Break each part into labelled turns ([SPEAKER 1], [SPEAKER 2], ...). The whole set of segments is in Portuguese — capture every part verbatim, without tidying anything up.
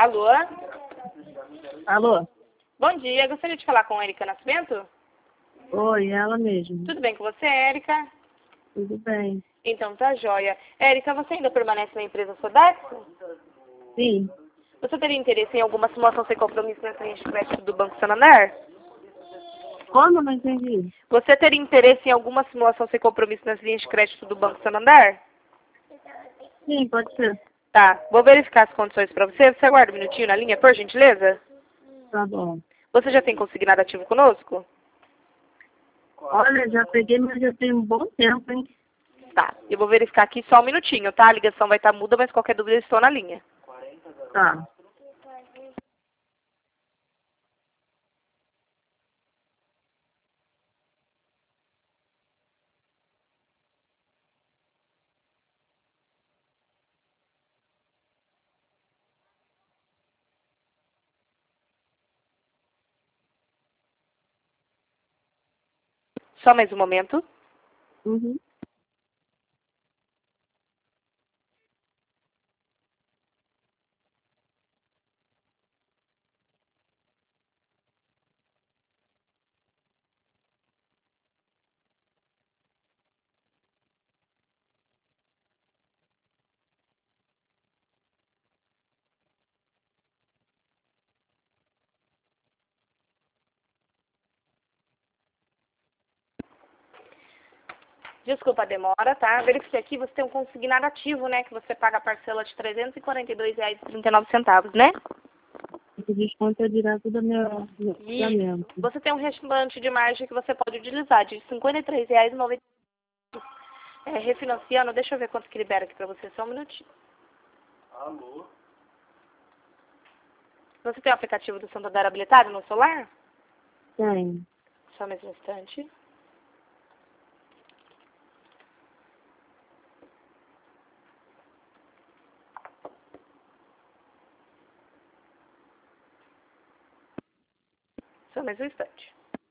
[SPEAKER 1] Alô?
[SPEAKER 2] Alô?
[SPEAKER 1] Bom dia, gostaria de falar com a Érica Nascimento?
[SPEAKER 2] Oi, ela mesmo.
[SPEAKER 1] Tudo bem com você, Érica?
[SPEAKER 2] Tudo bem.
[SPEAKER 1] Então tá joia. Érica, você ainda permanece na empresa Sodex?
[SPEAKER 2] Sim.
[SPEAKER 1] Você teria interesse em alguma simulação sem compromisso nas linhas de crédito do Banco Santander?
[SPEAKER 2] Como? Não entendi.
[SPEAKER 1] Você teria interesse em alguma simulação sem compromisso nas linhas de crédito do Banco Santander?
[SPEAKER 2] Sim, pode ser.
[SPEAKER 1] Tá, vou verificar as condições para você. Você aguarda um minutinho na linha, por gentileza?
[SPEAKER 2] Tá bom.
[SPEAKER 1] Você já tem consignado ativo conosco?
[SPEAKER 2] Olha, já peguei, mas já tem um bom tempo, hein?
[SPEAKER 1] Tá, eu vou verificar aqui só um minutinho, tá? A ligação vai estar muda, mas qualquer dúvida eu estou na linha.
[SPEAKER 2] Tá.
[SPEAKER 1] Só mais um momento.
[SPEAKER 2] Uhum.
[SPEAKER 1] Desculpa a demora, tá? Verifiquei aqui, você tem um consignado ativo, né? Que você paga a parcela de trezentos e quarenta e dois reais e trinta e nove centavos, né?
[SPEAKER 2] Esse desconto é direto do meu meu
[SPEAKER 1] E
[SPEAKER 2] pagamento.
[SPEAKER 1] você tem um restante de margem que você pode utilizar de cinquenta e três reais e noventa centavos. É, refinanciando, deixa eu ver quanto que libera aqui pra você, só um minutinho.
[SPEAKER 3] Alô?
[SPEAKER 1] Você tem o aplicativo do Santander habilitado no celular?
[SPEAKER 2] Tem.
[SPEAKER 1] Só mais um instante. Só mais um instante.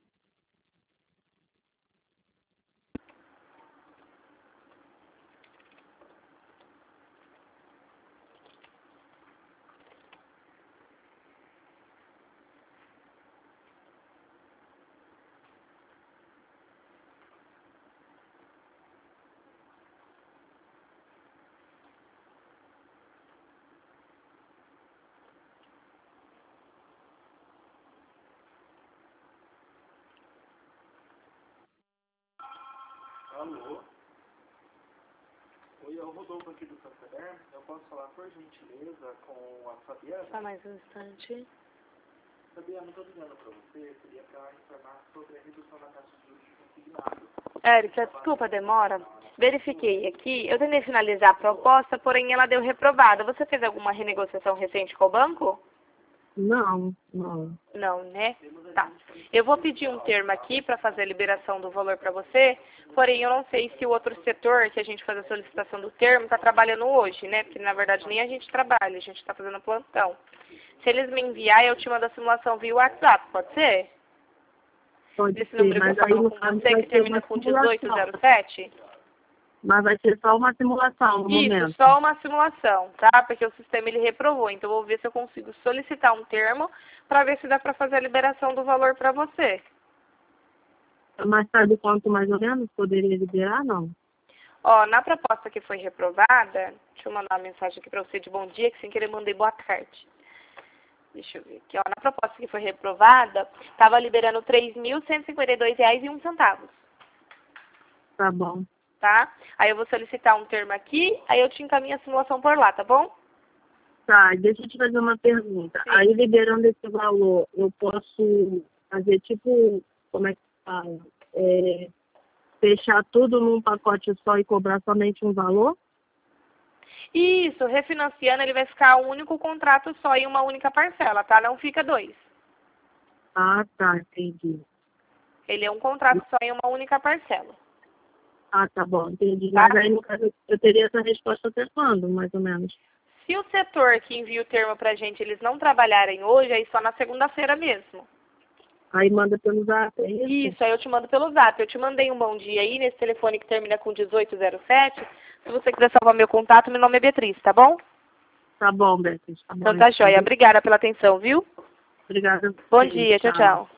[SPEAKER 3] Alô? Oi, é o Rodolfo aqui do Santander. Eu posso falar por gentileza com a Fabiana?
[SPEAKER 1] Só mais um instante.
[SPEAKER 3] Fabiana, estou ligando para você, seria para informar sobre a redução da taxa de juros de consignado.
[SPEAKER 1] Érica, desculpa a demora. Verifiquei aqui. Eu tentei finalizar a proposta, porém ela deu reprovada. Você fez alguma renegociação recente com o banco?
[SPEAKER 2] Não, não.
[SPEAKER 1] Não, né? Tá. Eu vou pedir um termo aqui para fazer a liberação do valor para você, porém eu não sei se o outro setor que a gente faz a solicitação do termo está trabalhando hoje, né? Porque na verdade nem a gente trabalha, a gente está fazendo plantão. Se eles me enviarem, eu te mando a simulação via WhatsApp, pode ser?
[SPEAKER 2] Pode
[SPEAKER 1] Esse
[SPEAKER 2] ser,
[SPEAKER 1] número que eu
[SPEAKER 2] mas aí
[SPEAKER 1] falo
[SPEAKER 2] no
[SPEAKER 1] com
[SPEAKER 2] caso
[SPEAKER 1] você,
[SPEAKER 2] vai
[SPEAKER 1] que
[SPEAKER 2] ser
[SPEAKER 1] termina
[SPEAKER 2] uma
[SPEAKER 1] com dezoito
[SPEAKER 2] simulação.
[SPEAKER 1] zero sete?
[SPEAKER 2] Mas vai ser só uma simulação no
[SPEAKER 1] Isso,
[SPEAKER 2] momento.
[SPEAKER 1] só uma simulação, tá? Porque o sistema ele reprovou. Então, eu vou ver se eu consigo solicitar um termo para ver se dá para fazer a liberação do valor para você.
[SPEAKER 2] Mas sabe quanto mais ou menos poderia liberar? Não.
[SPEAKER 1] Ó, na proposta que foi reprovada, deixa eu mandar uma mensagem aqui para você de bom dia, que sem querer mandei boa tarde. Deixa eu ver aqui, ó. Na proposta que foi reprovada, estava liberando três mil cento e cinquenta e dois reais e um centavo,
[SPEAKER 2] Tá bom.
[SPEAKER 1] tá? Aí eu vou solicitar um termo aqui, aí eu te encaminho a simulação por lá, tá bom?
[SPEAKER 2] Tá, deixa eu te fazer uma pergunta.
[SPEAKER 1] Sim.
[SPEAKER 2] Aí, liberando esse valor, eu posso fazer tipo, como é que fala? É, fechar tudo num pacote só e cobrar somente um valor?
[SPEAKER 1] Isso, refinanciando, ele vai ficar um único contrato só em uma única parcela, tá? Não fica dois.
[SPEAKER 2] Ah, tá, entendi.
[SPEAKER 1] Ele é um contrato só em uma única parcela.
[SPEAKER 2] Ah, tá bom, entendi.
[SPEAKER 1] Tá?
[SPEAKER 2] Mas aí, no caso, eu teria essa resposta até quando, mais ou menos?
[SPEAKER 1] Se o setor que envia o termo pra gente, eles não trabalharem hoje, aí só na segunda-feira mesmo.
[SPEAKER 2] Aí manda pelo zap, é isso?
[SPEAKER 1] Isso, aí eu te mando pelo zap. Eu te mandei um bom dia aí, nesse telefone que termina com dezoito zero sete. Se você quiser salvar meu contato, meu nome é Beatriz, tá bom?
[SPEAKER 2] Tá bom, Beatriz. Tá bom,
[SPEAKER 1] Então tá joia. Obrigada pela atenção, viu?
[SPEAKER 2] Obrigada.
[SPEAKER 1] Bom dia. Tchau, tchau.